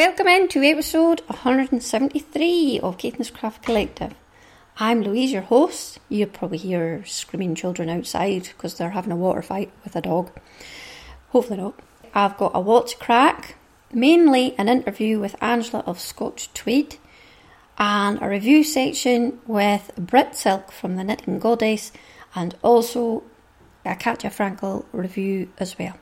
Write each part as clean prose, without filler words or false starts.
Welcome in to episode 173 of Caithness Craft Collective. I'm Louise, your host. You probably hear screaming children outside because they're having a water fight with a dog. Hopefully not. I've got a lot to crack, mainly an interview with Angela of Scotch Tweed and a review section with Brit Silk from the Knitting Goddess and also a Katja Frankel review as well.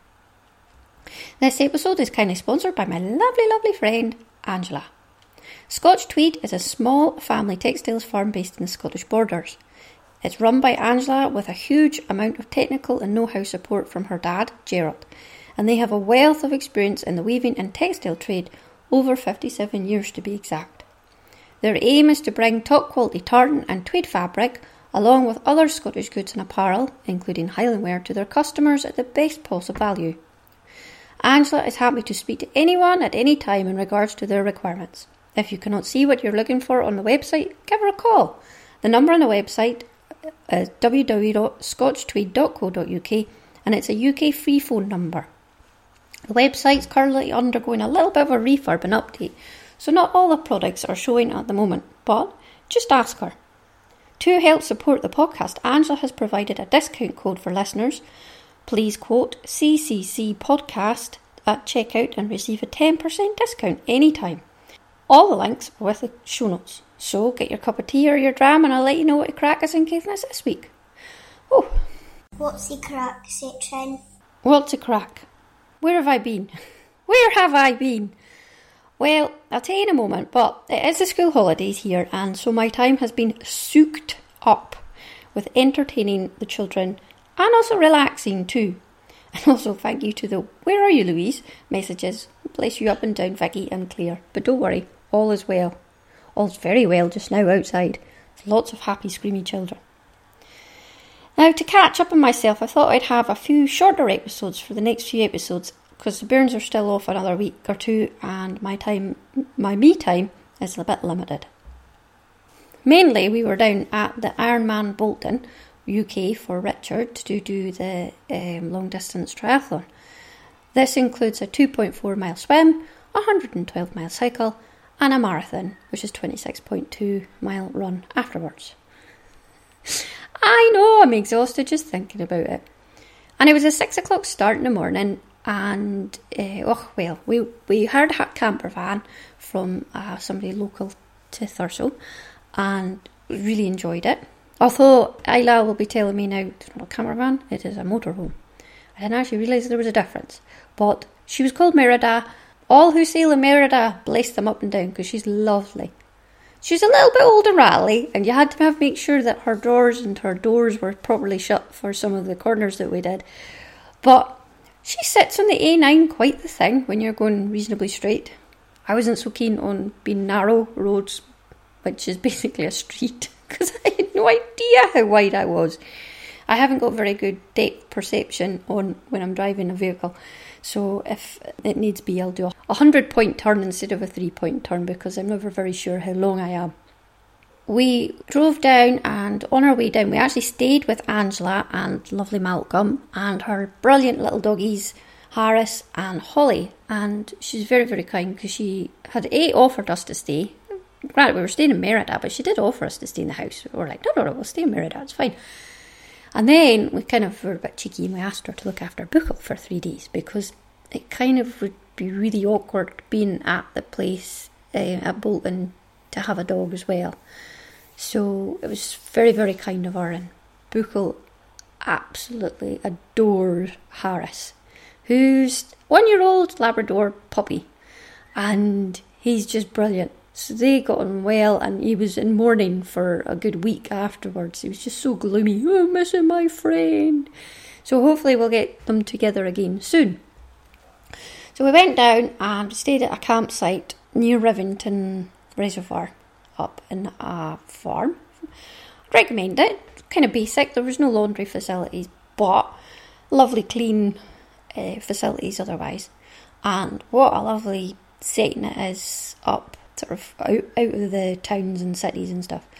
This episode is kindly sponsored by my lovely friend Angela. Scotch Tweed is a small family textiles firm based in the Scottish borders. It's run by Angela with a huge amount of technical and know-how support from her dad, Gerald, and they have a wealth of experience in the weaving and textile trade, over 57 years to be exact. Their aim is to bring top quality tartan and tweed fabric, along with other Scottish goods and apparel, including Highland wear, to their customers at the best possible value. Angela is happy to speak to anyone at any time in regards to their requirements. If you cannot see what you're looking for on the website, give her a call. The number on the website is www.scotchtweed.co.uk and it's a UK free phone number. The website's currently undergoing a little bit of a refurb and update, so not all the products are showing at the moment, but just ask her. To help support the podcast, Angela has provided a discount code for listeners. Please quote CCC Podcast at checkout and receive a 10% discount anytime. All the links are with the show notes. So get your cup of tea or your dram and I'll let you know what the crack is in Caithness this week. Oh. What's the crack section? What's the crack? Where have I been? Where have I been? Well, I'll tell you in a moment, but it is the school holidays here and so my time has been soaked up with entertaining the children and also relaxing too. And also thank you to the "Where are you, Louise?" messages. Bless you up and down, Vicky and Claire. But don't worry, all is well. All's very well just now outside. There's lots of happy screamy children. Now to catch up on myself, I thought I'd have a few shorter episodes for the next few episodes because the bairns are still off another week or two and my me time is a bit limited. Mainly we were down at the Ironman Bolton, UK for Richard to do the long distance triathlon. This includes a 2.4 mile swim, a 112 mile cycle and a marathon, which is 26.2 mile run afterwards. I know, I'm exhausted just thinking about it. And it was a 6 o'clock start in the morning and we hired a camper van from somebody local to Thurso and really enjoyed it. Although Isla will be telling me now it's not a camper van, it is a motorhome. I didn't actually realise there was a difference. But she was called Merida. All who sail in Merida, bless them up and down because she's lovely. She's a little bit old and rattly and you had to make sure that her drawers and her doors were properly shut for some of the corners that we did. But she sits on the A9 quite the thing when you're going reasonably straight. I wasn't so keen on being narrow roads, which is basically a street, because I had no idea how wide I was. I haven't got very good depth perception on when I'm driving a vehicle. So if it needs be, I'll do a 100-point turn instead of a 3-point turn because I'm never very sure how long I am. We drove down and on our way down we actually stayed with Angela and lovely Malcolm and her brilliant little doggies Harris and Holly, and she's very very kind because she had offered us to stay. Granted, we were staying in Merida, but she did offer us to stay in the house. We were like, no, we'll stay in Merida, it's fine. And then we kind of were a bit cheeky and we asked her to look after Buchel for 3 days because it kind of would be really awkward being at the place at Bolton to have a dog as well. So it was very, very kind of her, and Buchel absolutely adores Harris, who's 1-year-old Labrador puppy, and he's just brilliant. So they got on well and he was in mourning for a good week afterwards. He was just so gloomy. Oh, I'm missing my friend. So hopefully we'll get them together again soon. So we went down and stayed at a campsite near Rivington Reservoir up in a farm. I'd recommend it. Kind of basic. There was no laundry facilities, but lovely clean facilities otherwise. And what a lovely setting it is up sort of out of the towns and cities and stuff,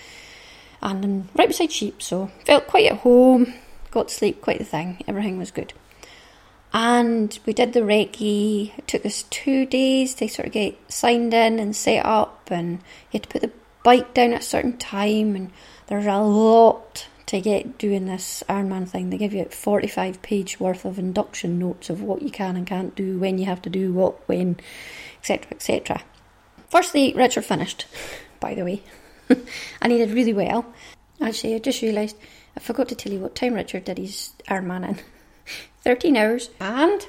and right beside sheep, so felt quite at home, got to sleep quite the thing, everything was good. And we did the recce. It took us 2 days to sort of get signed in and set up, and you had to put the bike down at a certain time, and there's a lot to get doing this Ironman thing. They give you 45-page worth of induction notes of what you can and can't do, when you have to do what, when, etc, etc. Firstly, Richard finished, by the way, and he did really well. Actually, I just realised I forgot to tell you what time Richard did his Ironman in. 13 hours and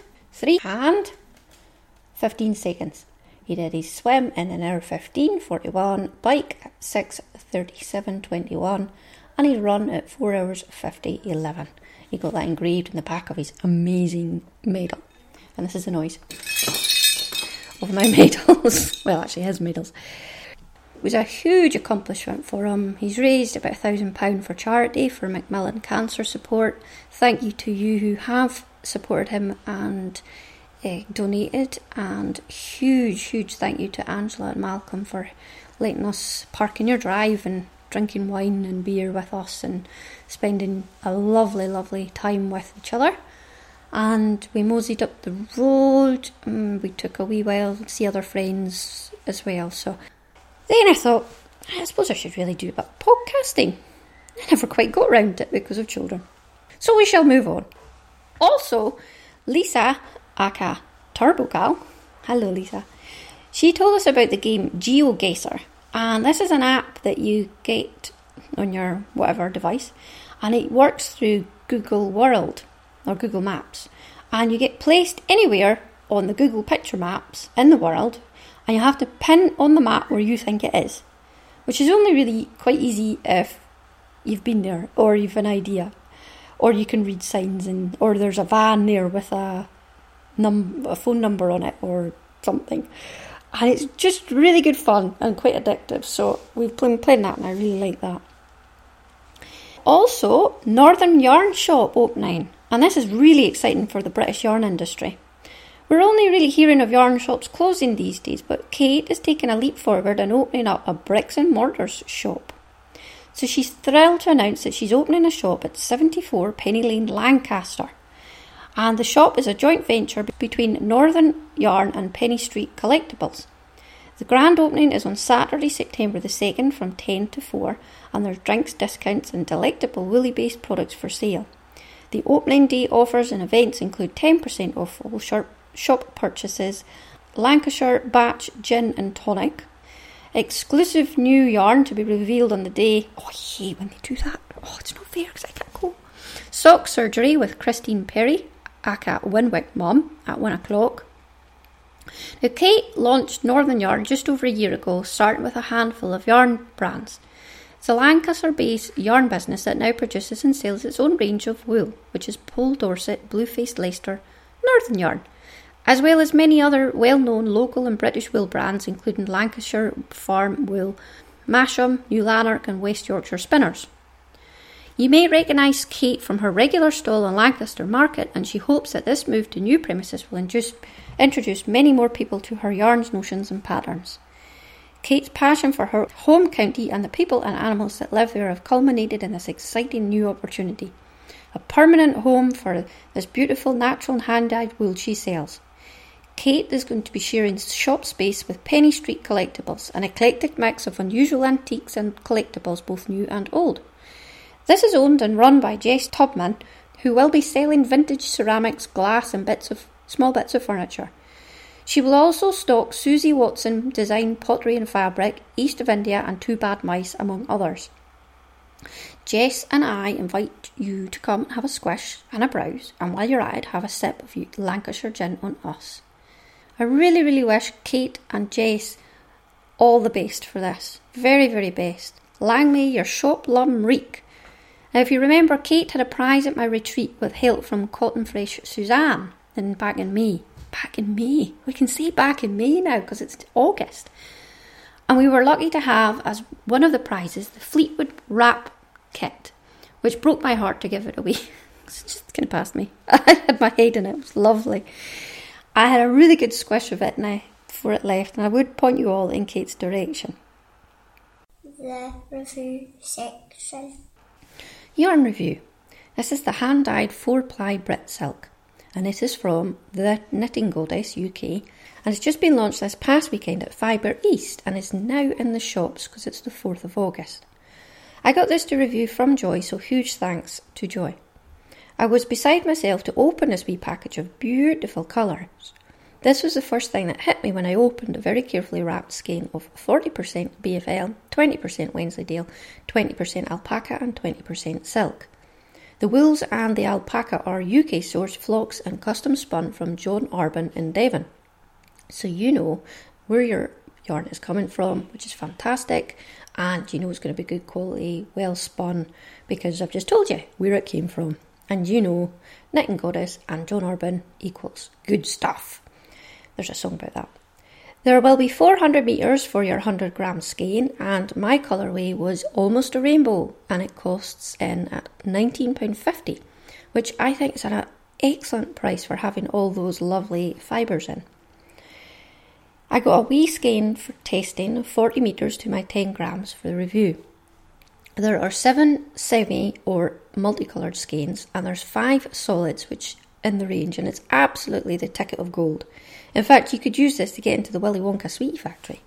15 seconds. He did his swim in 1 hour 15:41, bike at 6:37:21, and he run at 4 hours 50:11. He got that engraved in the back of his amazing medal. And this is the noise of my medals. Well, actually his medals. It was a huge accomplishment for him. He's raised about £1,000 for charity for Macmillan Cancer Support. Thank you to you who have supported him and donated, and huge thank you to Angela and Malcolm for letting us park in your drive and drinking wine and beer with us and spending a lovely time with each other. And we moseyed up the road, and we took a wee while to see other friends as well. So then I thought, I suppose I should really do a bit of podcasting. I never quite got round to it because of children. So we shall move on. Also, Lisa, aka Turbo Gal, hello Lisa, she told us about the game GeoGuessr. And this is an app that you get on your whatever device, and it works through Google World or Google Maps. And you get placed anywhere on the Google picture maps in the world, and you have to pin on the map where you think it is, which is only really quite easy if you've been there or you've an idea, or you can read signs, or there's a van there with a phone number on it or something. And it's just really good fun and quite addictive, so we've been playing that and I really like that. Also, Northern Yarn Shop opening, and this is really exciting for the British yarn industry. We're only really hearing of yarn shops closing these days, but Kate is taking a leap forward and opening up a bricks and mortars shop. So she's thrilled to announce that she's opening a shop at 74 Penny Lane, Lancaster. And the shop is a joint venture between Northern Yarn and Penny Street Collectibles. The grand opening is on Saturday, September the 2nd from 10 to 4, and there's drinks, discounts and delectable woolly-based products for sale. The opening day offers and events include 10% off all shop purchases, Lancashire Batch Gin and Tonic, exclusive new yarn to be revealed on the day. Oh, I hate when they do that. Oh, it's not fair because I can't go. Sock surgery with Christine Perry, aka Winwick Mum, at 1 o'clock. Now, Kate launched Northern Yarn just over a year ago, starting with a handful of yarn brands. It's a Lancaster-based yarn business that now produces and sells its own range of wool, which is Pole Dorset, Bluefaced Leicester, Northern Yarn, as well as many other well-known local and British wool brands, including Lancashire Farm Wool, Masham, New Lanark and West Yorkshire Spinners. You may recognise Kate from her regular stall in Lancaster Market, and she hopes that this move to new premises will introduce many more people to her yarns, notions and patterns. Kate's passion for her home county and the people and animals that live there have culminated in this exciting new opportunity. A permanent home for this beautiful natural and hand-dyed wool she sells. Kate is going to be sharing shop space with Penny Street Collectibles, an eclectic mix of unusual antiques and collectibles, both new and old. This is owned and run by Jess Tubman, who will be selling vintage ceramics, glass and small bits of furniture. She will also stock Susie Watson designed pottery and fabric, East of India and Two Bad Mice, among others. Jess and I invite you to come and have a squish and a browse, and while you're at it, have a sip of Lancashire gin on us. I really wish Kate and Jess all the best for this. Very, very best. Lang may your shop lum reek. Now, if you remember, Kate had a prize at my retreat with help from Cotton Fresh Suzanne back in May. Back in May. We can say back in May now because it's August. And we were lucky to have as one of the prizes the Fleetwood Wrap kit, which broke my heart to give it away. It's just kind of past me. I had my head in it. It was lovely. I had a really good squish of it before it left, and I would point you all in Kate's direction. The review section. Yarn review. This is the hand-dyed 4-ply Brit silk. and it is from The Knitting Goddess UK, and it's just been launched this past weekend at Fibre East and is now in the shops because it's the 4th of August. I got this to review from Joy, so huge thanks to Joy. I was beside myself to open this wee package of beautiful colours. This was the first thing that hit me when I opened a very carefully wrapped skein of 40% BFL, 20% Wensleydale, 20% alpaca and 20% silk. The wools and the alpaca are UK sourced flocks and custom spun from John Arbon in Devon. So you know where your yarn is coming from, which is fantastic, and you know it's going to be good quality, well spun, because I've just told you where it came from. And you know Knitting Goddess and John Arbon equals good stuff. There's a song about that. There will be 400 metres for your 100 gram skein, and my colourway was Almost a Rainbow, and it costs in at £19.50, which I think is an excellent price for having all those lovely fibres in. I got a wee skein for testing of 40 metres to my 10 grams for the review. There are 7 semi or multicoloured skeins, and there's 5 solids which in the range, and it's absolutely the ticket of gold. In fact, you could use this to get into the Willy Wonka Sweetie Factory.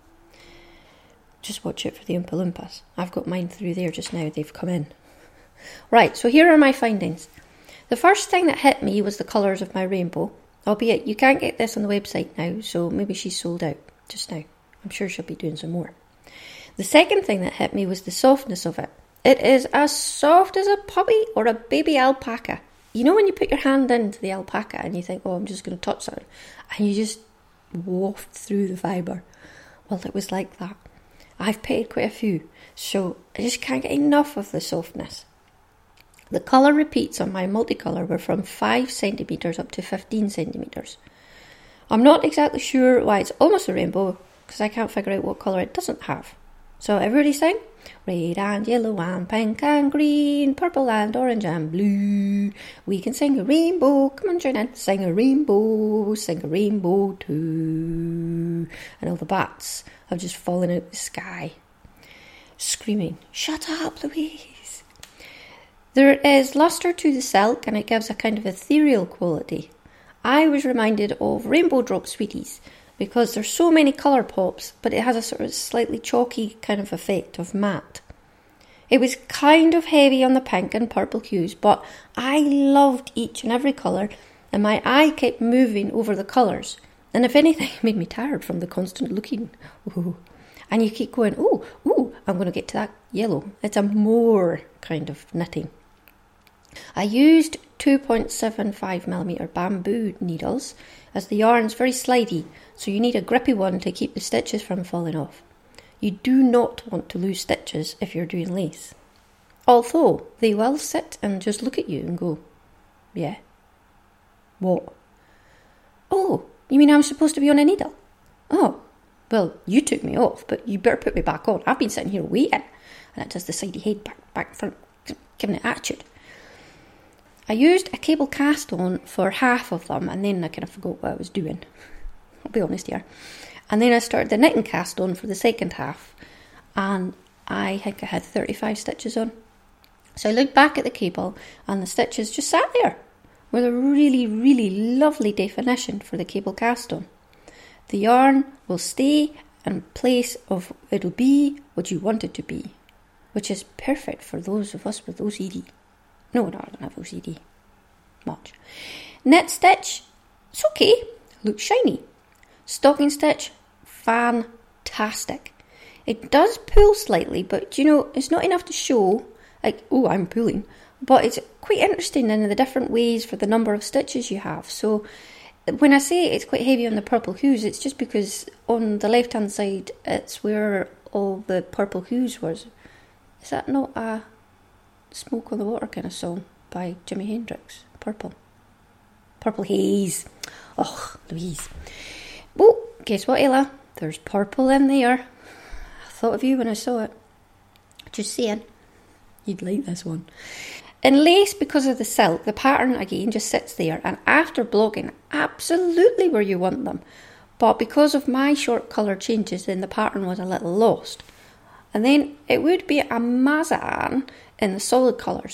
Just watch out for the Oompa Loompas. I've got mine through there just now, they've come in. Right, so here are my findings. The first thing that hit me was the colours of my rainbow, albeit you can't get this on the website now, so maybe she's sold out just now. I'm sure she'll be doing some more. The second thing that hit me was the softness of it. It is as soft as a puppy or a baby alpaca. You know when you put your hand into the alpaca and you think, oh, I'm just going to touch something, and you just waft through the fibre? Well, it was like that. I've paid quite a few, so I just can't get enough of the softness. The colour repeats on my multicolour were from 5 centimetres up to 15 centimetres. I'm not exactly sure why it's almost a rainbow, because I can't figure out what colour it doesn't have. So everybody sing? Red and yellow and pink and green, purple and orange and blue. We can sing a rainbow. Come on, join in. Sing a rainbow too. And all the bats have just fallen out of the sky, screaming, "Shut up, Louise!" There is lustre to the silk, and it gives a kind of ethereal quality. I was reminded of Rainbow Drop Sweeties, because there's so many colour pops, but it has a sort of slightly chalky kind of effect of matte. It was kind of heavy on the pink and purple hues, but I loved each and every colour, and my eye kept moving over the colours. And if anything, it made me tired from the constant looking. Ooh. And you keep going, ooh, I'm going to get to that yellow. It's a more kind of knitting. I used 2.75mm bamboo needles, as the yarn's very slidey, so you need a grippy one to keep the stitches from falling off. You do not want to lose stitches if you're doing lace. Although they will sit and just look at you and go, yeah, what? Oh, you mean I'm supposed to be on a needle? Oh, well, you took me off, but you better put me back on. I've been sitting here waiting. And it does the sidey head back, front, giving it attitude. I used a cable cast on for half of them, and then I kind of forgot what I was doing. I'll be honest here. And then I started the knitting cast on for the second half, and I think I had 35 stitches on. So I looked back at the cable, and the stitches just sat there with a really, really lovely definition for the cable cast on. The yarn will stay in place of, it'll be what you want it to be, which is perfect for those of us with OCD. No, I don't have OCD. Much. Knit stitch, it's okay, looks shiny. Stocking stitch, fantastic. It does pull slightly, but you know, it's not enough to show, like, oh, I'm pulling. But it's quite interesting in the different ways for the number of stitches you have. So when I say it's quite heavy on the purple hues, it's just because on the left-hand side, it's where all the purple hues was. Is that not a Smoke on the Water kind of song by Jimi Hendrix? Purple Haze. Oh, Louise. Oh, guess what, Ella? There's purple in there. I thought of you when I saw it. Just saying. You'd like this one. In lace, because of the silk, the pattern again just sits there, and after blogging, absolutely where you want them. But because of my short colour changes, then the pattern was a little lost. And then it would be a Mazan in the solid colours.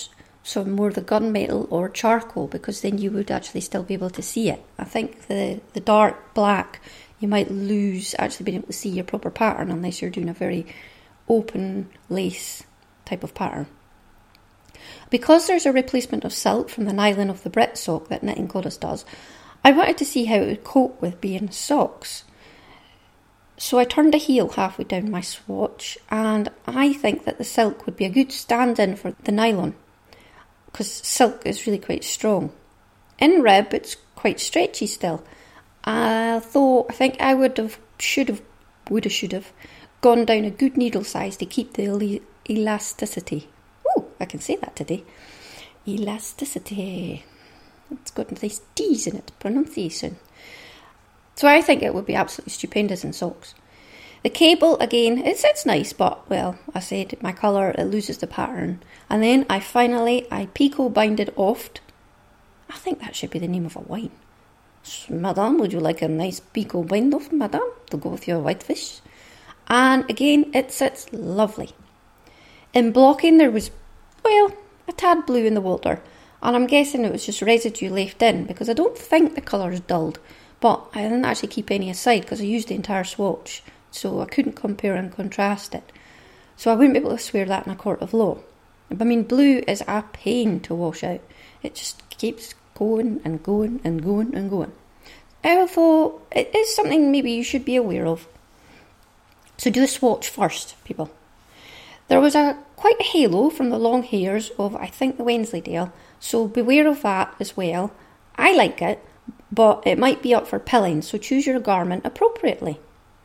some more of the gunmetal or charcoal, because then you would actually still be able to see it. I think the dark black, you might lose actually being able to see your proper pattern unless you're doing a very open lace type of pattern. Because there's a replacement of silk from the nylon of the Brit sock that Knitting Goddess does, I wanted to see how it would cope with being socks. So I turned a heel halfway down my swatch, and I think that the silk would be a good stand-in for the nylon, because silk is really quite strong. In rib, it's quite stretchy still, though I think I should have gone down a good needle size to keep the elasticity. Oh, I can say that today. Elasticity. It's got nice T's in it, pronunciation. So I think it would be absolutely stupendous in socks. The cable, again, it's nice, but, well, I said my colour, it loses the pattern. And then I Pico binded oft. I think that should be the name of a wine. Madame, would you like a nice Pico bind off, madame, to go with your whitefish? And again, it sits lovely. In blocking, there was, well, a tad blue in the water. And I'm guessing it was just residue left in, because I don't think the colour is dulled. But I didn't actually keep any aside because I used the entire swatch, so I couldn't compare and contrast it. So I wouldn't be able to swear that in a court of law. I mean, blue is a pain to wash out. It just keeps going and going and going and going. Although it is something maybe you should be aware of. So do a swatch first, people. There was quite a halo from the long hairs of, I think, the Wensleydale, so beware of that as well. I like it, but it might be up for pilling, so choose your garment appropriately.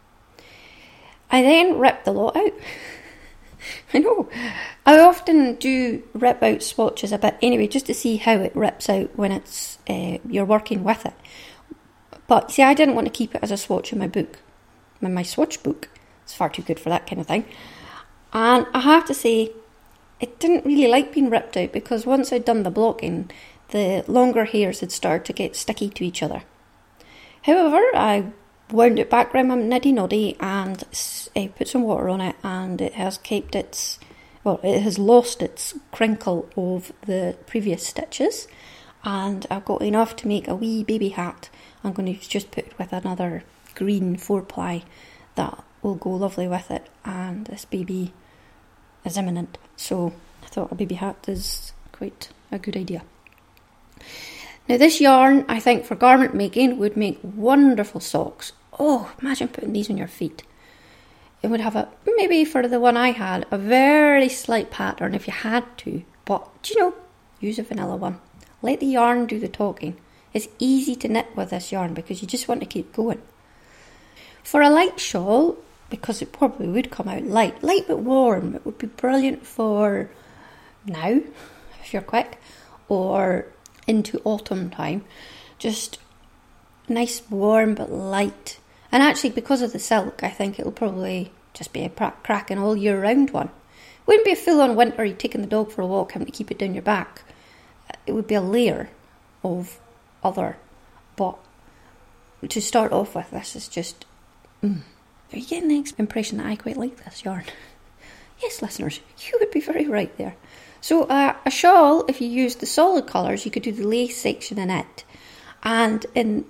I then ripped the lot out. I know. I often do rip out swatches a bit anyway, just to see how it rips out when it's you're working with it. But see, I didn't want to keep it as a swatch in my book. In my swatch book. It's far too good for that kind of thing. And I have to say, it didn't really like being ripped out, because once I'd done the blocking, the longer hairs had started to get sticky to each other. However, I wound it back around my niddy noddy and put some water on it, and it has it has lost its crinkle of the previous stitches, and I've got enough to make a wee baby hat. I'm going to just put it with another green 4-ply that will go lovely with it, and this baby is imminent, so I thought a baby hat is quite a good idea. Now this yarn, I think, for garment making would make wonderful socks. Oh, imagine putting these on your feet. It would have maybe for the one I had, a very slight pattern if you had to, but use a vanilla one. Let the yarn do the talking. It's easy to knit with this yarn because you just want to keep going. For a light shawl, because it probably would come out light but warm, it would be brilliant for now, if you're quick, or into autumn time. Just nice, warm but light. And actually, because of the silk, I think it'll probably just be a cracking all year round one. It wouldn't be a full-on winter, you're taking the dog for a walk, having to keep it down your back. It would be a layer of other. But to start off with, this is just... Are you getting the impression that I quite like this yarn? Yes, listeners, you would be very right there. So a shawl, if you use the solid colours, you could do the lace section in it, and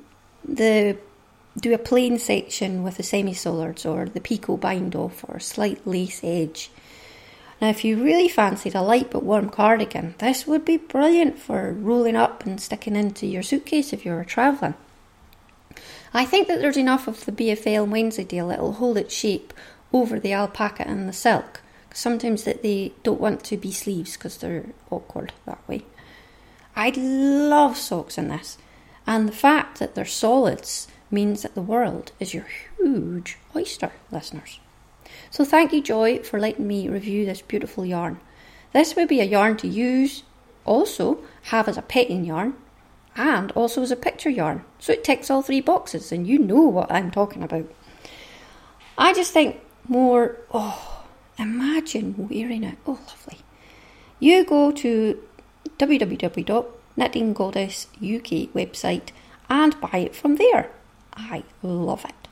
do a plain section with the semi-solids or the Pico bind off or a slight lace edge. Now, if you really fancied a light but warm cardigan, this would be brilliant for rolling up and sticking into your suitcase if you were travelling. I think that there's enough of the BFL Wensleydale that will hold its shape over the alpaca and the silk. Sometimes that they don't want to be sleeves because they're awkward that way. I love socks in this, and the fact that they're solids means that the world is your huge oyster, listeners. So thank you, Joy, for letting me review this beautiful yarn. This would be a yarn to use, also have as a petting yarn, and also as a picture yarn. So it ticks all 3 boxes, and you know what I'm talking about. I just think more, imagine wearing it. Oh, lovely. You go to www.Knitting Goddess UK website and buy it from there. I love it.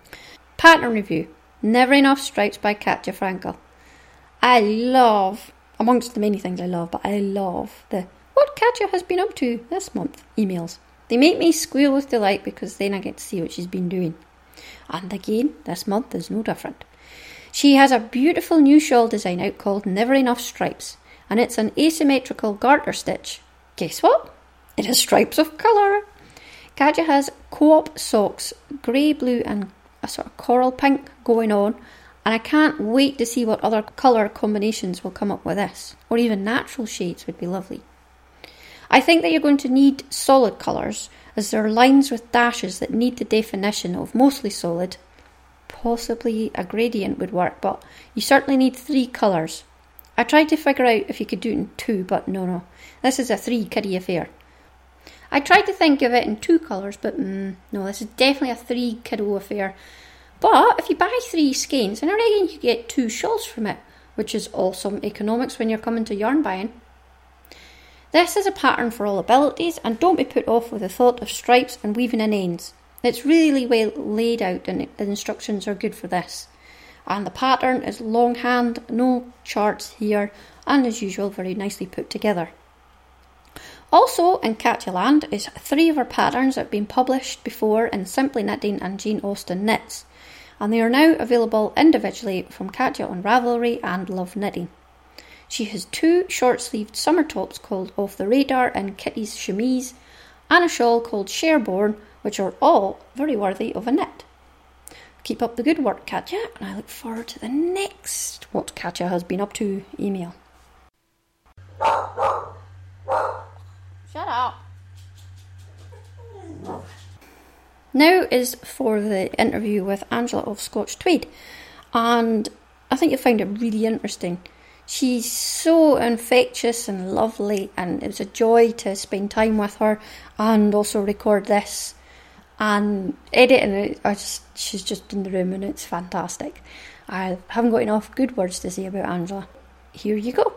Pattern review. Never Enough Stripes by Katja Frankel. I love amongst the many things I love, but I love the "What Katja has been up to this month" emails. They make me squeal with delight because then I get to see what she's been doing. And again, this month is no different. She has a beautiful new shawl design out called Never Enough Stripes, and it's an asymmetrical garter stitch. Guess what? It has stripes of colour. Katja has co-op socks, grey, blue and a sort of coral pink going on, and I can't wait to see what other colour combinations will come up with this, or even natural shades would be lovely. I think that you're going to need solid colours, as there are lines with dashes that need the definition of mostly solid. Possibly a gradient would work, but you certainly need 3 colours. I tried to figure out if you could do it in 2, but no. This is a 3 kiddie affair. I tried to think of it in 2 colours, but no, this is definitely a 3 kiddo affair. But if you buy 3 skeins, then I reckon you get 2 shawls from it, which is awesome economics when you're coming to yarn buying. This is a pattern for all abilities, and don't be put off with the thought of stripes and weaving in ends. It's really well laid out and the instructions are good for this. And the pattern is longhand, no charts here, and as usual very nicely put together. Also in Katja Land is 3 of her patterns that have been published before in Simply Knitting and Jane Austen Knits, and they are now available individually from Katja on Ravelry and Love Knitting. She has 2 short-sleeved summer tops called Off the Radar and Kitty's Chemise, and a shawl called Sherborne, which are all very worthy of a knit. Keep up the good work, Katja, and I look forward to the next What Katja Has Been Up To email. Shut up. Now is for the interview with Angela of Scotch Tweed, and I think you'll find it really interesting. She's so infectious and lovely, and it was a joy to spend time with her and also record this and editing it. She's just in the room and it's fantastic. I haven't got enough good words to say about Angela. Here you go.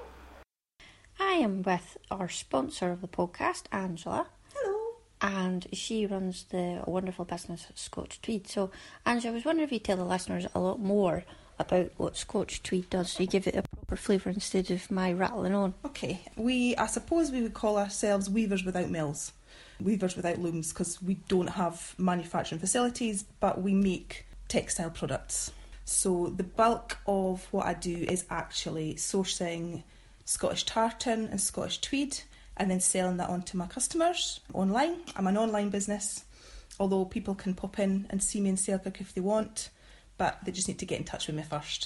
I am with our sponsor of the podcast, Angela. Hello. And she runs the wonderful business Scotch Tweed. So, Angela, I was wondering if you'd tell the listeners a lot more about what Scotch Tweed does, so you give it a proper flavour instead of my rattling on. Okay, I suppose we would call ourselves weavers without mills, weavers without looms, because we don't have manufacturing facilities, but we make textile products. So the bulk of what I do is actually sourcing Scottish tartan and Scottish tweed and then selling that on to my customers online. I'm an online business, although people can pop in and see me in Selkirk if they want, but they just need to get in touch with me first.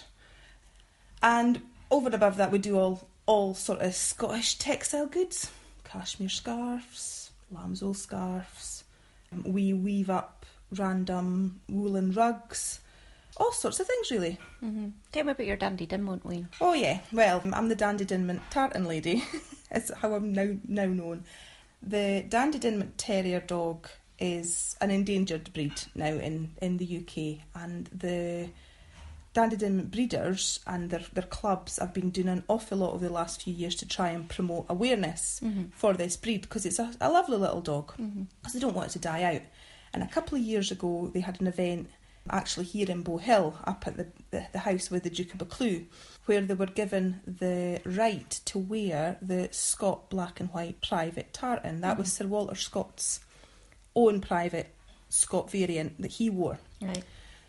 And over and above that, we do all sort of Scottish textile goods, cashmere scarves, lamb's wool scarves. We weave up random woolen rugs, all sorts of things really. Mm-hmm. Tell me about your Dandy Dinmont weave. Oh yeah, well, I'm the Dandy Dinmont tartan lady. That's how I'm now known. The Dandy Dinmont terrier dog is an endangered breed now in the UK, and the Dandy Dinmont breeders and their clubs have been doing an awful lot over the last few years to try and promote awareness for this breed, because it's a lovely little dog, because they don't want it to die out. And a couple of years ago they had an event actually here in Bow Hill, up at the house with the Duke of Buccleuch, where they were given the right to wear the Scott black and white private tartan. That was Sir Walter Scott's own private Scott variant that he wore. Right.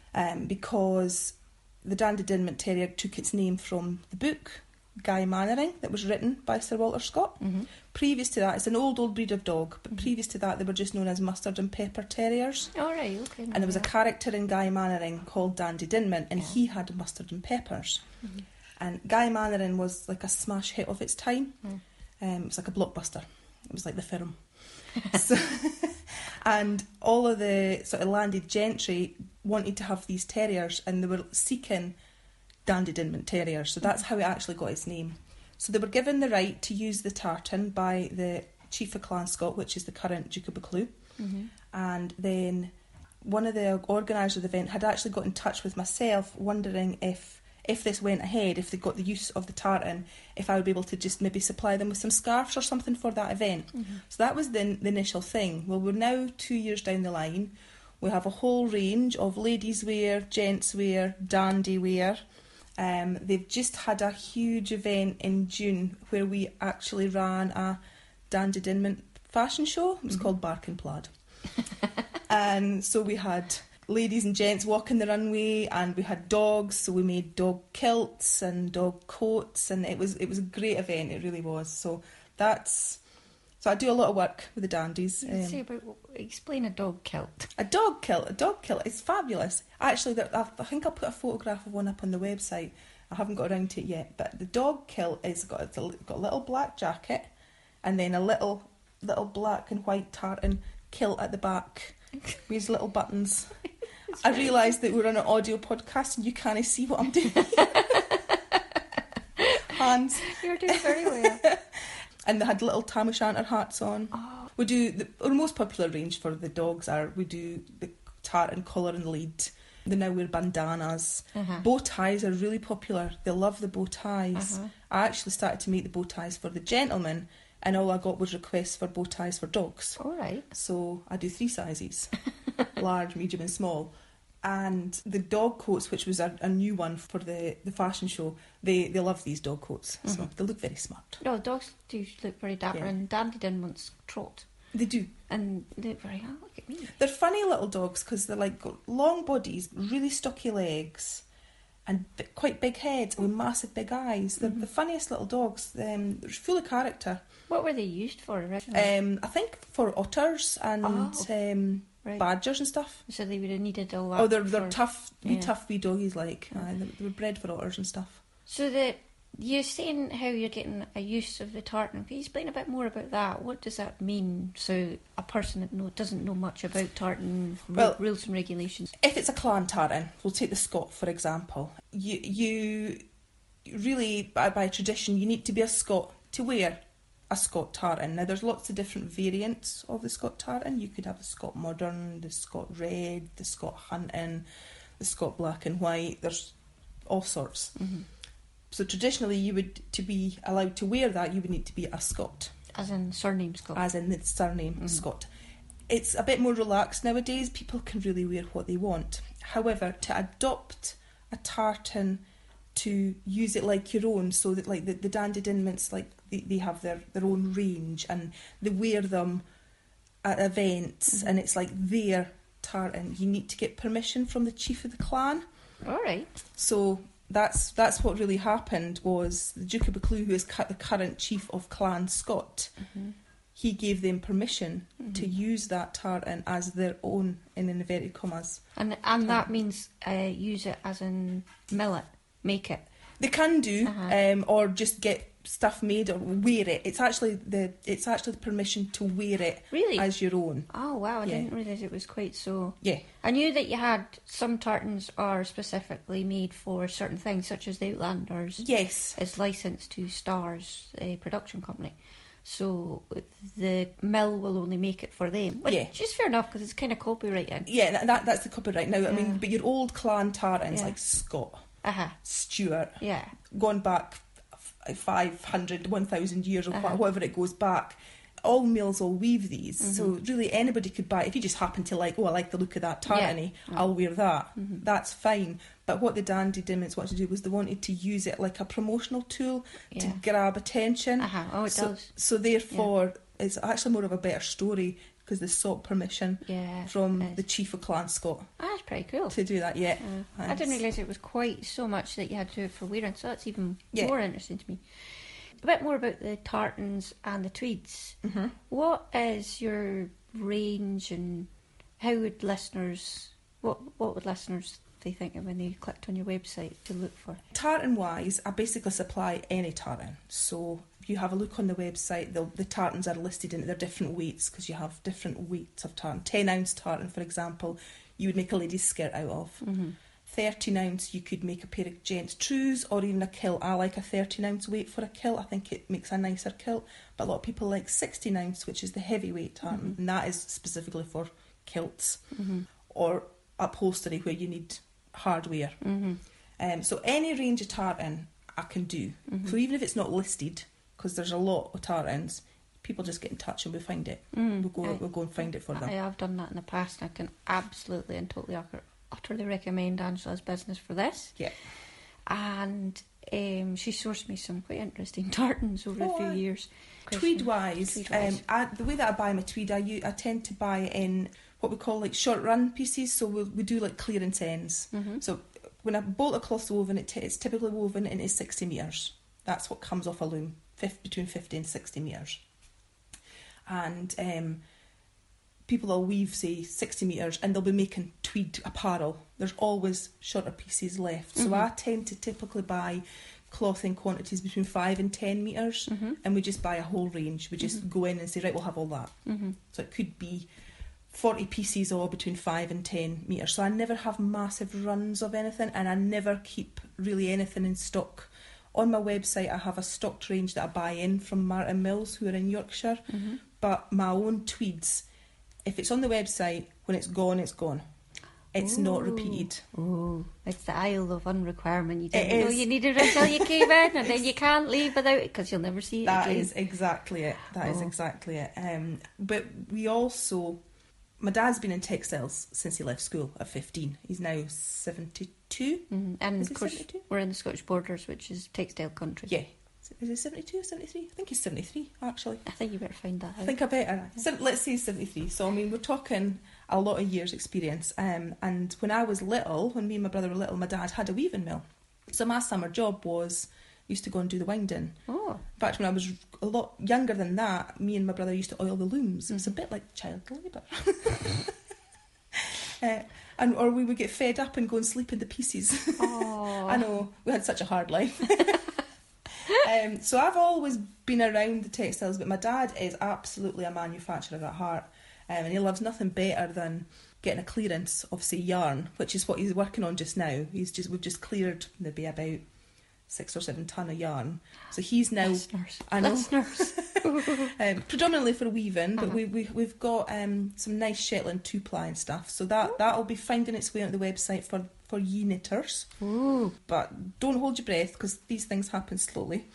Because the Dandy Dinmont Terrier took its name from the book Guy Mannering that was written by Sir Walter Scott. Previous to that, it's an old breed of dog, but previous to that they were just known as mustard and pepper terriers. Oh, right, okay. And there was a character in Guy Mannering called Dandy Dinmont, and he had mustard and peppers. And Guy Mannering was like a smash hit of its time. It was like a blockbuster. It was like the film. So, and all of the sort of landed gentry wanted to have these terriers, and they were seeking Dandy Dinmont terriers. So that's how it actually got its name. So they were given the right to use the tartan by the Chief of Clan Scott, which is the current Duke of Buccleuch. And then one of the organisers of the event had actually got in touch with myself, wondering if this went ahead, if they got the use of the tartan, if I would be able to just maybe supply them with some scarves or something for that event. So that was the initial thing. Well, we're now 2 years down the line. We have a whole range of ladies' wear, gents' wear, dandy wear, They've just had a huge event in June where we actually ran a Dandy Dinmont fashion show. It was called Bark and Plaid. And so we had ladies and gents walking the runway, and we had dogs, so we made dog kilts and dog coats, and it was a great event. It really was. So I do a lot of work with the dandies. Explain a dog kilt. A dog kilt is fabulous. Actually, I think I'll put a photograph of one up on the website. I haven't got around to it yet, but the dog kilt it's got a little black jacket, and then a little black and white tartan kilt at the back with these little buttons. I realised that we're on an audio podcast and you can't see what I'm doing. Hands. You're doing very well. And they had little tam o' shanter hats on. Oh. We do our most popular range for the dogs we do the tartan collar and lead. They now wear bandanas. Bow ties are really popular. They love the bow ties. I actually started to make the bow ties for the gentlemen, and all I got was requests for bow ties for dogs. All right. So I do 3 sizes, large, medium and small. And the dog coats, which was a new one for the fashion show, they love these dog coats. So they look very smart. No, dogs do look very dapper, and Dandy Dinmont's trot. They do. And they look very, look at me. They're funny little dogs because they're like got long bodies, really stocky legs, and quite big heads with massive big eyes. They're the funniest little dogs. They're full of character. What were they used for originally? I think for otters and right. badgers and stuff. So they would have needed all that. Oh, they're tough, tough wee doggies. Like they were bred for otters and stuff. So you're saying how you're getting a use of the tartan. Can you explain a bit more about that? What does that mean? So a person that doesn't know much about tartan rules and regulations. If it's a clan tartan, we'll take the Scot for example. You really by tradition you need to be a Scot to wear a Scot tartan. Now there's lots of different variants of the Scot tartan. You could have the Scot modern, the Scot red, the Scot hunting, the Scot black and white. There's all sorts. So traditionally to be allowed to wear that you would need to be a Scot. As in surname Scot. As in the surname Scot. It's a bit more relaxed nowadays. People can really wear what they want. However, to adopt a tartan to use it like your own, so that like the Dandy Dinmonts, like they have their own range and they wear them at events and it's like their tartan. You need to get permission from the chief of the clan. All right. So that's what really happened was the Duke of Buccleuch, who is the current chief of Clan Scot, he gave them permission to use that tartan as their own, in inverted commas. And that means use it as in mill it, make it. They can do, or just get stuff made or wear it. It's actually the permission to wear it as your own. Oh wow, I didn't realise it was quite so. Yeah. I knew that you had some tartans are specifically made for certain things, such as the Outlanders. Yes. Is licensed to Stars, a production company. So the mill will only make it for them. Which is fair enough because it's kind of copyrighted. Yeah, that's the copyright. Now, I mean, but your old clan tartans like Scott, Stuart, going back 500, 1,000 years or whatever it goes back, all mills will weave these. So really anybody could buy, if you just happen to like, I like the look of that tartany, I'll wear that. That's fine. But what the Dandy Dinmonts wanted to do was they wanted to use it like a promotional tool to grab attention. Oh, it does. So therefore, it's actually more of a better story because they sought permission from the chief of Clan Scot. That's pretty cool. To do that, I didn't realise it was quite so much that you had to do it for wearing, so that's even more interesting to me. A bit more about the tartans and the tweeds. What is your range and how would listeners, what would listeners they think of when they clicked on your website to look for? Tartan wise, I basically supply any tartan. So if you have a look on the website, the tartans are listed in their different weights because you have different weights of tartan. 10-ounce tartan, for example, you would make a lady's skirt out of. 13-ounce, you could make a pair of gents' trews or even a kilt. I like a 13-ounce weight for a kilt. I think it makes a nicer kilt. But a lot of people like 16-ounce, which is the heavyweight tartan, and that is specifically for kilts or upholstery where you need hardware. So any range of tartan I can do. So even if it's not listed, because there's a lot of tartans, people just get in touch and we find it. We'll go and find it for them. I have done that in the past and I can absolutely and totally utterly recommend Angela's business for this. Yeah. and she sourced me some quite interesting tartans over a few years. Tweed-wise, the way that I buy my tweed, I tend to buy it in what we call like short run pieces, so we do like clearance ends. So when a bolt of cloth's woven, it's typically woven into 60 metres. That's what comes off a loom, between 50 and 60 metres. And people will weave, say, 60 metres, and they'll be making tweed apparel. There's always shorter pieces left. So I tend to typically buy cloth in quantities between 5 and 10 metres, and we just buy a whole range. We just go in and say, right, we'll have all that. So it could be 40 pieces all between 5 and 10 metres. So I never have massive runs of anything, and I never keep really anything in stock. On my website, I have a stocked range that I buy in from Martin Mills, who are in Yorkshire. But my own tweeds, if it's on the website, when it's gone, it's gone. It's not repeated. Oh, it's the Isle of Unrequirement. You didn't know you needed it until you came in, and then you can't leave without it because you'll never see it again. That is exactly it. Is exactly it. But we also... My dad's been in textiles since he left school at 15. He's now 72. And of course, 72? We're in the Scottish Borders, which is textile country. Yeah. Is it 72 or 73? I think he's 73, actually. I think you better find that out. I think I better. Let's say 73. So, I mean, we're talking a lot of years' experience. And when I was little, when me and my brother were little, my dad had a weaving mill. So my summer job used to go and do the winding. Oh. In fact, when I was a lot younger than that, me and my brother used to oil the looms. It was a bit like child labour. Or we would get fed up and go and sleep in the pieces. I know, we had such a hard life. So I've always been around the textiles, but my dad is absolutely a manufacturer at heart, and he loves nothing better than getting a clearance of, say, yarn, which is what he's working on just now. We've just cleared maybe about 6 or 7 ton of yarn, so he's now listeners. Predominantly for weaving, but we've got some nice Shetland 2-ply and stuff, so that'll be finding its way onto the website for ye knitters. Ooh. But don't hold your breath, because these things happen slowly.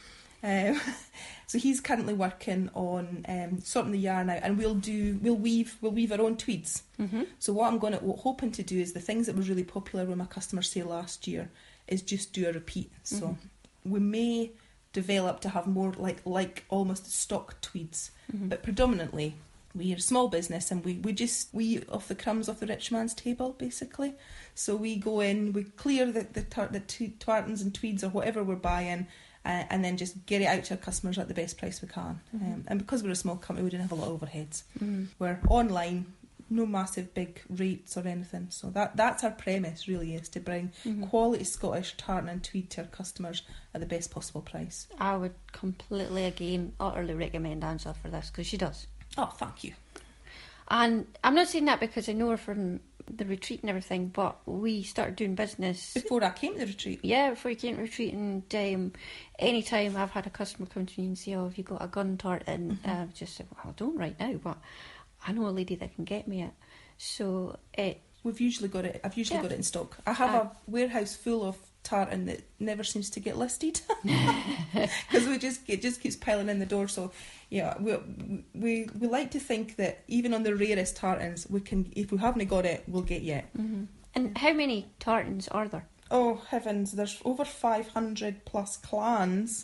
So he's currently working on sorting the yarn out, and we'll weave our own tweeds. So what I'm hoping to do is the things that were really popular with my customer sale last year is just do a repeat. So we may develop to have more like almost stock tweeds, but predominantly we're a small business, and we eat off the crumbs off the rich man's table, basically. So we go in, we clear the tartans and tweeds or whatever we're buying, and then just get it out to our customers at the best price we can. And because we're a small company, we don't have a lot of overheads. We're online, no massive big rates or anything. So that's our premise, really, is to bring quality Scottish tartan and tweed to our customers at the best possible price. I would completely, again, utterly recommend Angela for this, because she does. Oh, thank you. And I'm not saying that because I know her from the retreat and everything, but we started doing business before I came to the retreat. Yeah, before you came to the retreat, and any time I've had a customer come to me and say, "Oh, have you got a gun tartan?" I've just said, "Well, I don't right now, but I know a lady that can get me it." So we've usually got it. I've usually got it in stock. I have a warehouse full of tartan that never seems to get listed because it just keeps piling in the door. So yeah, we like to think that even on the rarest tartans, we can, if we haven't got it, we'll get you it. And how many tartans are there? Oh heavens, there's over 500 plus clans.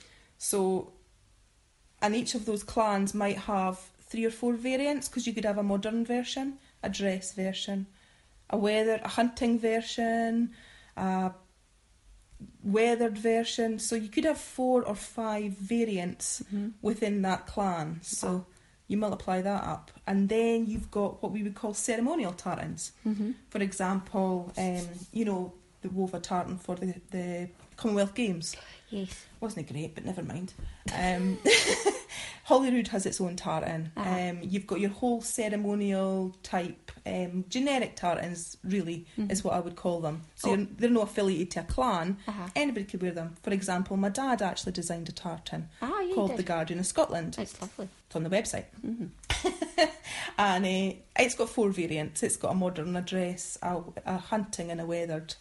So, and each of those clans might have 3 or 4 variants, because you could have a modern version, a dress version, a hunting version, a weathered version. So you could have 4 or 5 variants within that clan. So you multiply that up, and then you've got what we would call ceremonial tartans. For example, the Wova tartan for the Commonwealth Games. Yes. Wasn't great, but never mind. Holyrood has its own tartan. You've got your whole ceremonial type, generic tartans, really, is what I would call them. So they're not affiliated to a clan. Anybody could wear them. For example, my dad actually designed a tartan called The Guardian of Scotland. It's lovely. It's on the website. And it's got 4 variants. It's got a modern, a dress, a hunting, and a weathered.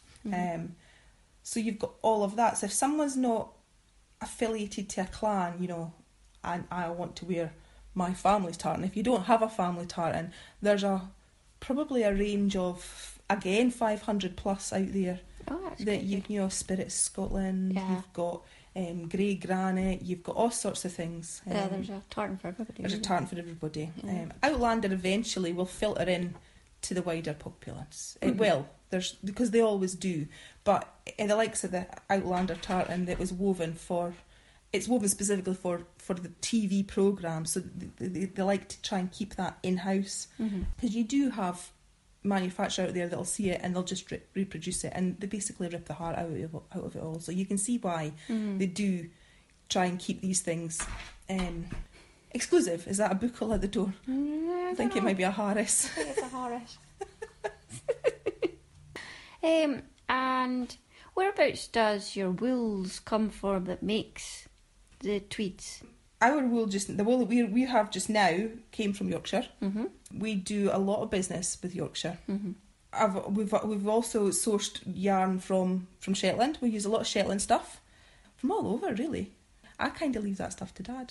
So you've got all of that. So if someone's not affiliated to a clan, and I want to wear my family's tartan, if you don't have a family tartan, there's probably a range of, again, 500 plus out there. Oh, that's that good. you know, Spirit Scotland. Yeah. You've got grey granite. You've got all sorts of things. Yeah, there's a tartan for everybody. There's a really. tartan for everybody. Yeah. Outlander eventually will filter in to the wider populace. It will. Because they always do. But in the likes of the Outlander tartan that was woven it's woven specifically for the TV programme, so they like to try and keep that in-house. Because you do have manufacturers out there that'll see it and they'll just reproduce it, and they basically rip the heart out of it all. So you can see why they do try and keep these things exclusive. Is that a buckle at the door? I think it might be a Harris. I think it's a Harris. And whereabouts does your wools come from that makes the tweeds? Our wool the wool that we have just now came from Yorkshire. We do a lot of business with Yorkshire. We've also sourced yarn from Shetland. We use a lot of Shetland stuff from all over, really. I kind of leave that stuff to Dad.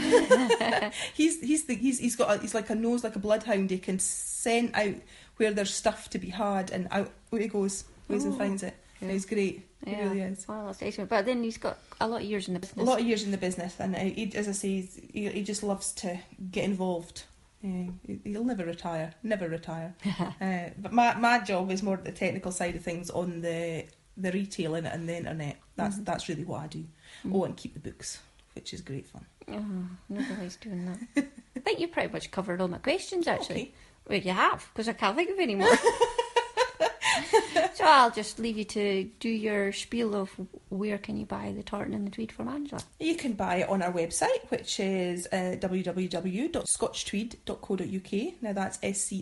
He's like a nose like a bloodhound. He can scent out where there's stuff to be had, and out he goes and finds it. Yeah. He's great. He really is. Well, that's excellent. But then he's got a lot of years in the business. A lot of years in the business, and he, as I say, he just loves to get involved. He'll never retire. But my job is more the technical side of things on the retailing and the internet. That's really what I do. Oh, and keep the books, which is great fun. Oh, nobody likes doing that. I think you pretty much covered all my questions, actually. Okay. Well, you have, because I can't think of any more. So I'll just leave you to do your spiel of where can you buy the tartan and the tweed from Angela. You can buy it on our website, which is www.scotchtweed.co.uk. Now that's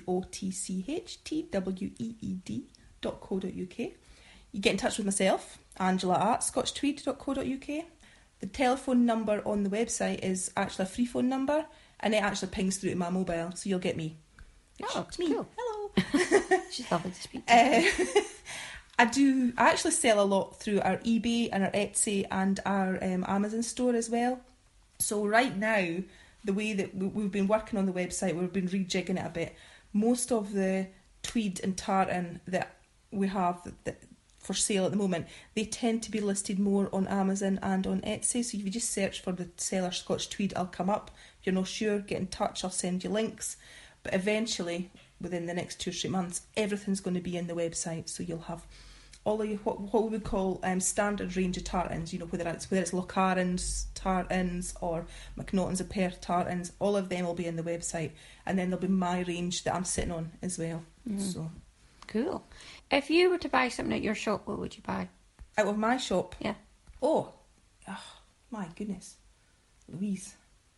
SCOTCHTWEED.co.uk. You get in touch with myself, Angela, at scotchtweed.co.uk. The telephone number on the website is actually a free phone number, and it actually pings through to my mobile, so you'll get me. It's me. cool. Hello. She's lovely to speak to. I actually sell a lot through our eBay and our Etsy and our Amazon store as well. So right now, the way that we've been working on the website, we've been rejigging it a bit. Most of the tweed and tartan that we have that for sale at the moment, they tend to be listed more on Amazon and on Etsy. So if you just search for the seller Scotch Tweed, I'll come up. If you're not sure, get in touch, I'll send you links. But eventually, within the next 2 or 3 months, everything's going to be in the website. So you'll have all of what we would call standard range of tartans, you know, whether it's Locarans tartans or McNaughton's and Perth tartans, all of them will be in the website. And then there'll be my range that I'm sitting on as well. So Cool. If you were to buy something at your shop, what would you buy? out of my shop, Yeah. oh my goodness, Louise.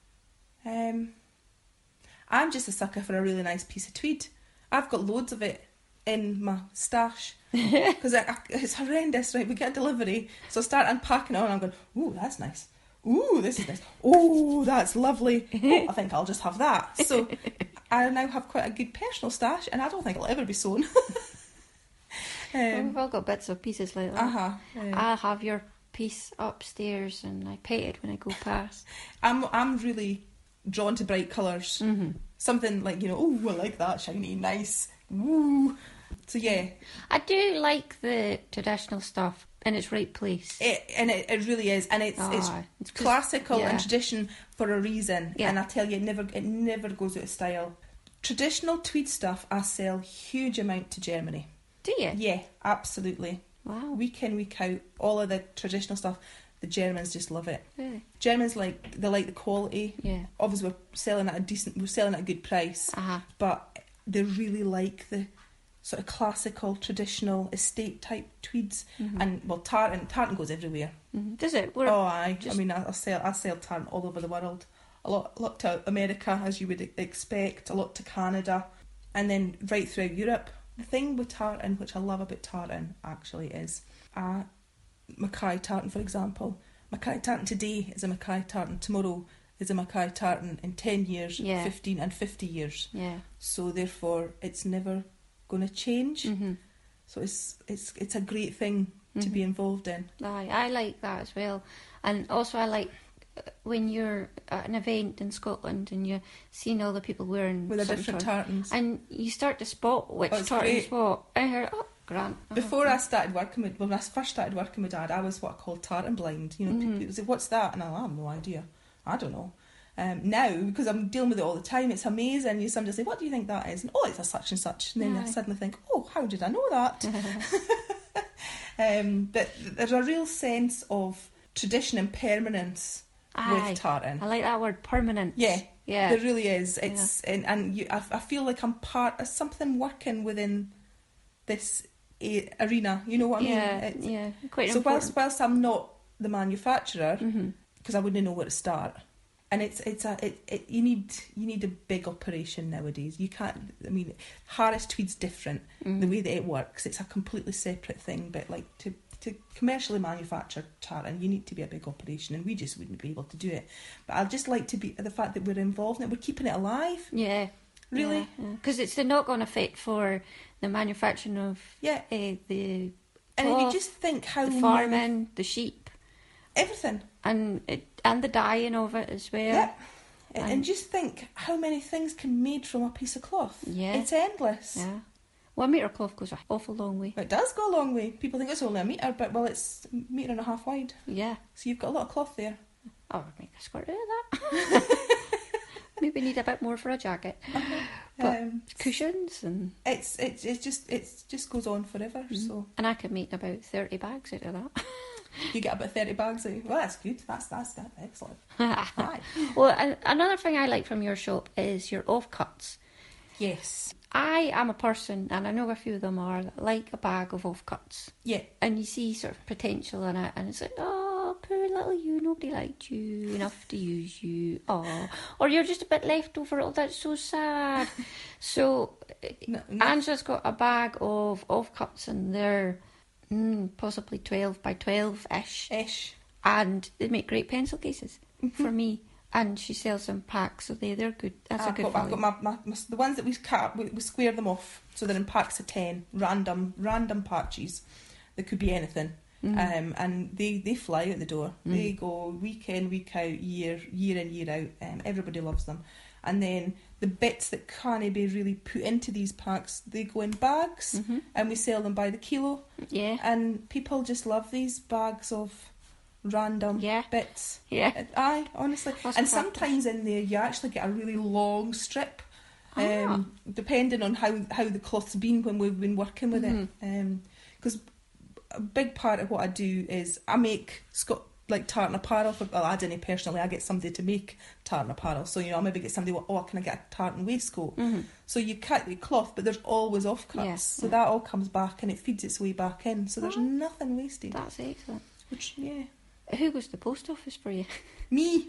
I'm just a sucker for a really nice piece of tweed. I've got loads of it in my stash because it's horrendous. Right, we get a delivery, so I start unpacking it all and I'm going, ooh, that's nice. Ooh, this is nice. Oh, that's lovely. Oh, I think I'll just have that. So I now have quite a good personal stash, and I don't think it'll ever be sewn. Well, we've all got bits of pieces like that. I have your piece upstairs, and I pet it when I go past. I'm really drawn to bright colours. Something like, you know, oh, I like that, shiny, nice. Woo. So yeah, I do like the traditional stuff in its right place. It really is, and it's just classical yeah. and tradition for a reason. Yeah. And I tell you, it never goes out of style. Traditional tweed stuff, I sell huge amount to Germany. Do you? Yeah, absolutely. Wow. Week in, week out, all of the traditional stuff. The Germans just love it. Really? Germans like the quality. Yeah. Obviously, we're selling at a good price, but they really like the sort of classical, traditional estate type tweeds. And well, tartan goes everywhere. Does it? I mean, I sell tartan all over the world. A lot to America, as you would expect. A lot to Canada, and then right throughout Europe. The thing with tartan, which I love about tartan, actually, is Mackay tartan, for example. Mackay tartan today is a Mackay tartan. Tomorrow is a Mackay tartan. In 10 years, 15 and 50 years. Yeah. So therefore, it's never going to change. So it's a great thing to be involved in. I like that as well, and also I like when you're at an event in Scotland and you're seeing all the people wearing With the different tartans. and you start to spot which it's tartan's great. what. I heard, Grant. Before I started working with, when I first started working with Dad, I was what I call tartan blind. You know, people say, "What's that?" And I have no idea. I don't know. Now, because I'm dealing with it all the time, it's amazing. You somebody say, "What do you think that is?" And oh, it's a such and such. And then I suddenly think, "Oh, how did I know that?" But there's a real sense of tradition and permanence with tartan. I like that word, permanence. Yeah, Yeah. there really is. It's I feel like I'm part of something working within this arena. You know what I mean? Yeah, quite so important. whilst I'm not the manufacturer, because I wouldn't know where to start, and you need a big operation nowadays. You can't. I mean, Harris Tweed's different. The way that it works, it's a completely separate thing. But like to commercially manufacture tartan, you need to be a big operation, and we just wouldn't be able to do it. But I'd just like to be the fact that we're involved in it, we're keeping it alive. Yeah. Really? Because it's the knock-on effect for the manufacturing of the And if cloth, you just think how the farming, the sheep, everything, and the dyeing of it as well. yeah. And just think how many things can be made from a piece of cloth. Yeah. It's endless. Yeah. 1 metre cloth goes an awful long way. It does go a long way. People think it's only a metre, but well, it's 1.5 metres wide. Yeah. So you've got a lot of cloth there. I'll make a skirt out of that. Maybe need a bit more for a jacket. But cushions and it just goes on forever. So and I could make about 30 bags out of that. you get about 30 bags out. Well, that's good. That's excellent. Right. Well, another thing I like from your shop is your offcuts. Yes. I am a person, and I know a few of them are, that like a bag of offcuts. Yeah. And you see sort of potential in it, and it's like, oh, poor little you, nobody liked you enough to use you. Oh, or you're just a bit left over. Oh, that's so sad. So, No. Angela's got a bag of offcuts, and they're possibly 12 by 12-ish. Ish. And they make great pencil cases for me. And she sells them packs, so they're good. That's a good value. I've got my the ones that we cut. We square them off, so they're in packs of 10, random patches. They could be anything, and they fly out the door. They go week in, week out, year in, year out. Everybody loves them. And then the bits that can't be really put into these packs, they go in bags, and we sell them by the kilo. Yeah. And people just love these bags of random bits. Yeah. Aye, honestly. That's and practice. sometimes in there you actually get a really long strip, depending on how the cloth's been when we've been working with it. Because a big part of what I do is I make tartan apparel for. Well, I didn't personally. I get somebody to make tartan apparel. So I maybe get somebody. Oh, can I get a tartan waistcoat? So you cut the cloth, but there's always offcuts. Yeah, so that all comes back and it feeds its way back in. So there's nothing wasted. That's excellent. Which Who goes to the post office for you? me.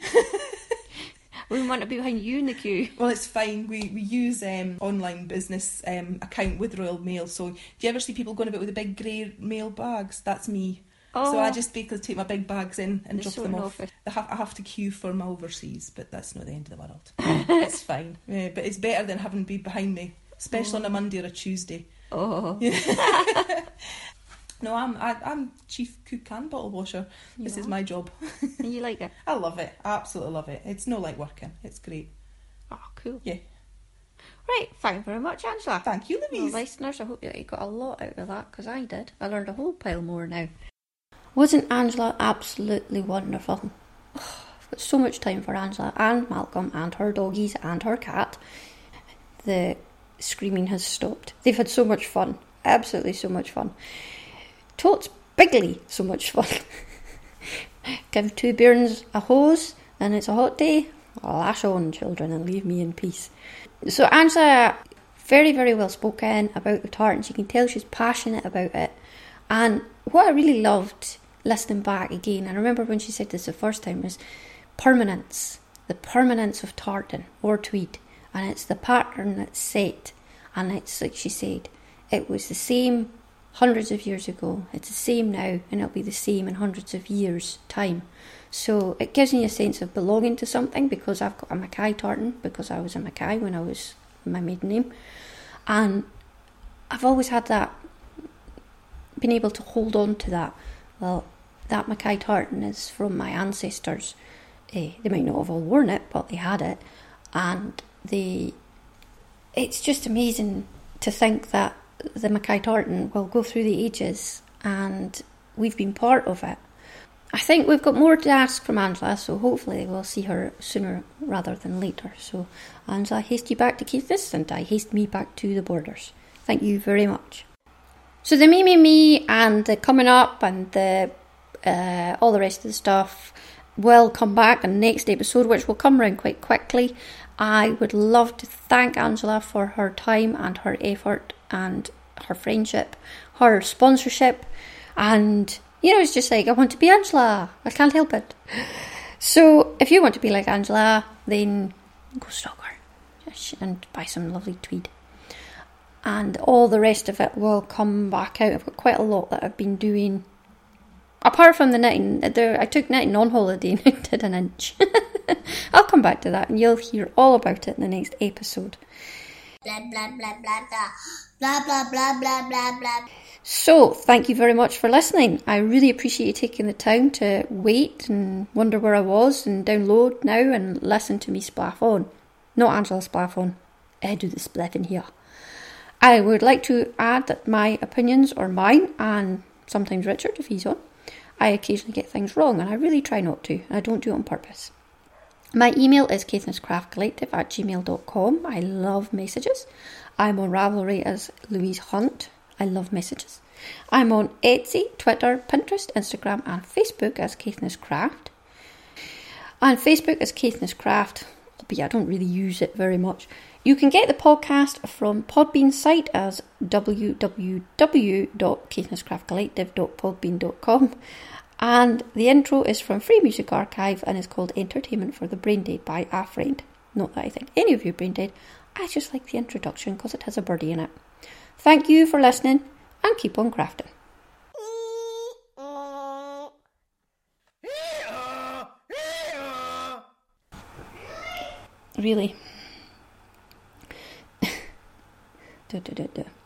We want to be behind you in the queue. Well, it's fine. We use online business account with Royal Mail. So do you ever see people going about with the big grey mail bags? That's me. Oh. So I just basically take my big bags in and The drop them sorting off. office. I have to queue for my overseas, but that's not the end of the world. It's fine. Yeah, but it's better than having to be behind me, especially on a Monday or a Tuesday. Oh. No, I'm chief cook and bottle washer. This is my job. And you like it? I love it. I absolutely love it. It's no like working. It's great. Oh, cool. Yeah. Right, thank you very much, Angela. Thank you, Well, Louise. listeners, I hope that you got a lot out of that, because I did. I learned a whole pile more now. Wasn't Angela absolutely wonderful? Oh, I've got so much time for Angela and Malcolm and her doggies and her cat. The screaming has stopped. They've had so much fun. Absolutely so much fun. Totes bigly so much fun. Give two bairns a hose and it's a hot day. Lash on, children, and leave me in peace. So Angela, very, very well spoken about the tartans. You can tell she's passionate about it. And what I really loved listening back again, I remember when she said this the first time, is permanence. The permanence of tartan or tweed. And it's the pattern that's set. And it's like she said, it was the same hundreds of years ago. It's the same now, and it'll be the same in hundreds of years' time. So it gives me a sense of belonging to something, because I've got a Mackay tartan, because I was a Mackay when I was my maiden name. And I've always had that, been able to hold on to that. Well, that Mackay tartan is from my ancestors. They might not have all worn it, but they had it. And it's just amazing to think that the Mackay Tartan will go through the ages, and we've been part of it. I think we've got more to ask from Angela, so hopefully we'll see her sooner rather than later. So Angela, haste you back to Caithness, and I haste me back to the Borders. Thank you very much. So the me and the coming up and the all the rest of the stuff will come back in the next episode, which will come around quite quickly. I would love to thank Angela for her time and her effort and her friendship, her sponsorship, and it's just like, I want to be Angela. I can't help it. So if you want to be like Angela, then go stalk her and buy some lovely tweed. And all the rest of it will come back out. I've got quite a lot that I've been doing. Apart from the knitting, I took knitting on holiday and I did an inch. I'll come back to that and you'll hear all about it in the next episode. Blah, blah, blah, blah, blah. Blah, blah, blah, blah, blah, blah. So, thank you very much for listening. I really appreciate you taking the time to wait and wonder where I was and download now and listen to me splaff on. Not Angela splaff on. I do the splaffing here. I would like to add that my opinions are mine, and sometimes Richard, if he's on. I occasionally get things wrong, and I really try not to, and I don't do it on purpose. My email is caithnesscraftcollective@gmail.com. I love messages. I'm on Ravelry as Louise Hunt. I love messages. I'm on Etsy, Twitter, Pinterest, Instagram, and Facebook as Caithness Craft. And Facebook is Caithness Craft, but I don't really use it very much. You can get the podcast from Podbean's site as www.caithnesscraftcollective.podbean.com, and the intro is from Free Music Archive and is called Entertainment for the Brain Dead by a Friend. Not that I think any of you are brain dead, I just like the introduction because it has a birdie in it. Thank you for listening and keep on crafting. Really?